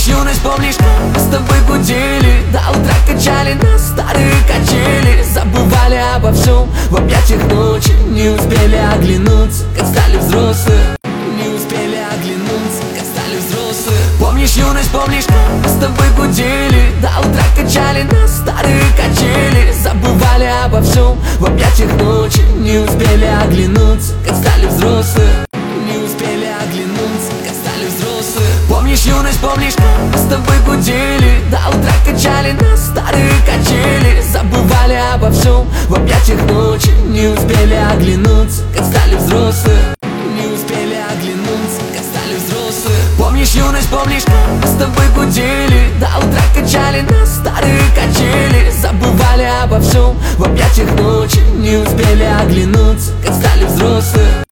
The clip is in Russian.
Помнишь юность, помнишь, как мы с тобой гудели, до утра качали на старые качели, забывали обо всем в объятиях ночи. Не успели оглянуться, как стали взрослые. Не успели оглянуться, как стали взрослые. Помнишь юность, помнишь, как мы с тобой гудели, до утра качали на старые качели, забывали обо всем в объятиях ночи. Не успели оглянуться, как стали взрослые. Не успели оглянуться, как стали взрослые. Помнишь юность, помнишь, как мы с тобой гудели, до утра качали на старые качели, забывали обо всем в объятиях ночи. Не успели оглянуться, как стали взрослые. Не успели оглянуться, как стали взрослые. Помнишь юность, помнишь, как мы с тобой гудели, до утра качали на старые качели, забывали обо всем в объятиях ночи. Не успели оглянуться, как стали взрослые.